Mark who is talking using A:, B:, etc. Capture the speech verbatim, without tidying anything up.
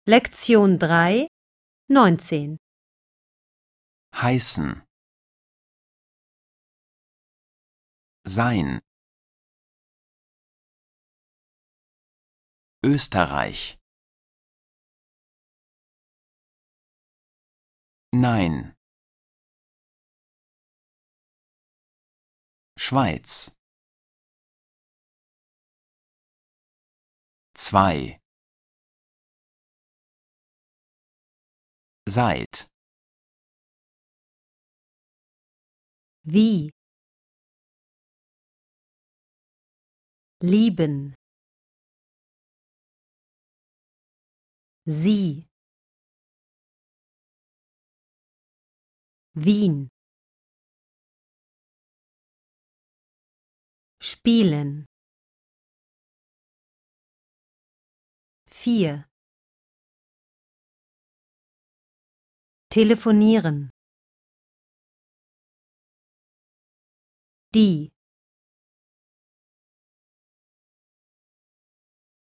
A: Lektion drei, neunzehn.
B: Heißen. Sein. Österreich. Nein. Schweiz. Zwei. Seit.
A: Wie. Lieben. Sie. Wien. Spielen. Vier. Telefonieren. Die.